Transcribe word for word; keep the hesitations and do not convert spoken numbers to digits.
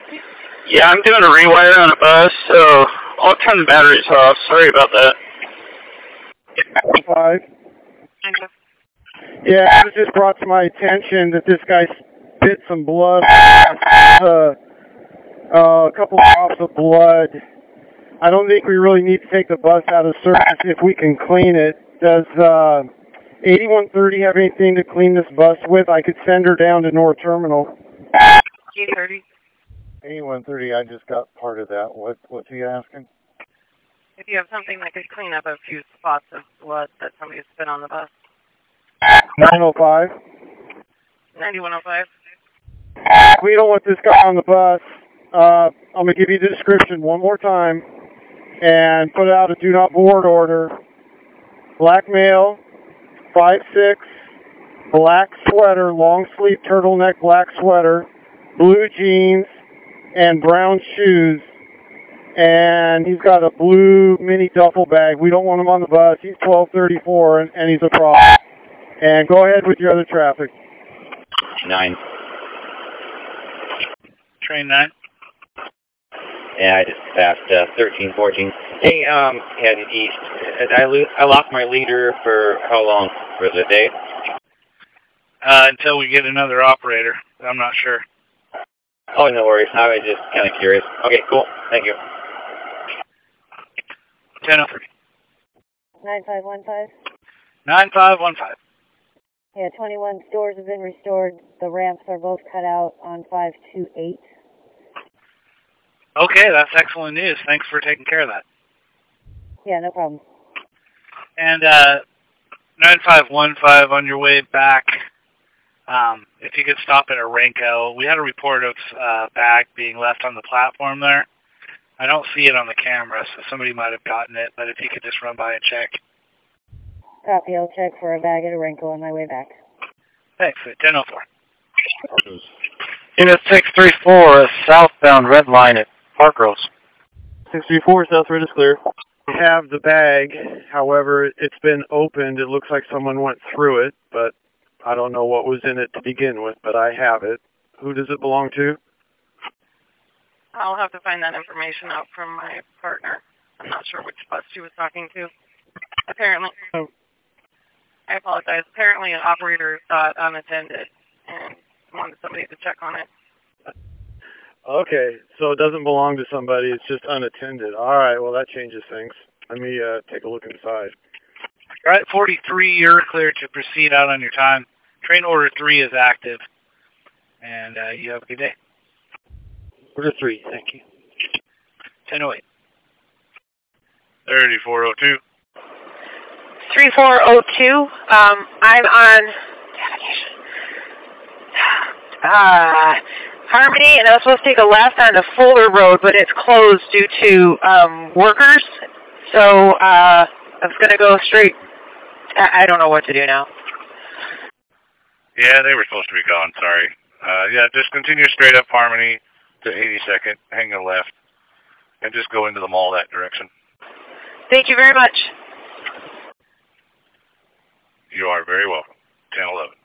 Yeah, I'm doing a rewire on a bus, so I'll turn the batteries off. Sorry about that. Five. Yeah, it was just brought to my attention that this guy spit some blood, uh, uh, a couple drops of blood. I don't think we really need to take the bus out of service if we can clean it. Does uh, eighty-one thirty have anything to clean this bus with? I could send her down to North Terminal. eighty thirty. eighty-one thirty, I just got part of that. What, what's he asking? If you have something that could clean up a few spots of blood that somebody spit on the bus. nine oh five. ninety-one oh five. We don't want this guy on the bus. Uh, I'm going to give you the description one more time and put out a do not board order. Black male, five six, black sweater, long sleeve turtleneck black sweater, blue jeans, and brown shoes. And he's got a blue mini duffel bag. We don't want him on the bus. He's twelve thirty-four, and, and he's a problem. And go ahead with your other traffic. Nine. Train nine. Yeah, I just passed uh, thirteen, fourteen. Hey, um, heading east. I, lo- I lost my leader for how long? For the day? Uh, until we get another operator. I'm not sure. Oh, no worries. I was just kind of curious. Okay, cool. Thank you. ten oh three. nine five one five. nine five one five. Yeah, twenty-one stores have been restored. The ramps are both cut out on five two eight. Okay, that's excellent news. Thanks for taking care of that. Yeah, no problem. And uh, nine five one five on your way back, um, if you could stop at Arenco. We had a report of uh, bag being left on the platform there. I don't see it on the camera, so somebody might have gotten it, but if you could just run by and check. Copy, I'll check for a bag at a wrinkle on my way back. Thanks, ten oh four. Unit six three four, southbound red line at Parkrose. six three four, South Red is clear. We have the bag, however, it's been opened. It looks like someone went through it, but I don't know what was in it to begin with, but I have it. Who does it belong to? I'll have to find that information out from my partner. I'm not sure which bus she was talking to. Apparently, Oh. I apologize. Apparently an operator saw it unattended and wanted somebody to check on it. Okay, so it doesn't belong to somebody, it's just unattended. All right, well, that changes things. Let me uh, take a look inside. All right, forty-three, you're clear to proceed out on your time. Train order three is active, and uh, you have a good day. Order three, thank you. ten oh eight. thirty-four oh two. three four oh two. Um, I'm on uh, Harmony, and I was supposed to take a left onto Fuller Road, but it's closed due to um, workers. So uh, I was going to go straight. I, I don't know what to do now. Yeah, they were supposed to be gone. Sorry. Uh, yeah, just continue straight up Harmony to eighty-second, hang a left, and just go into the mall that direction. Thank you very much. You are very welcome. ten eleven.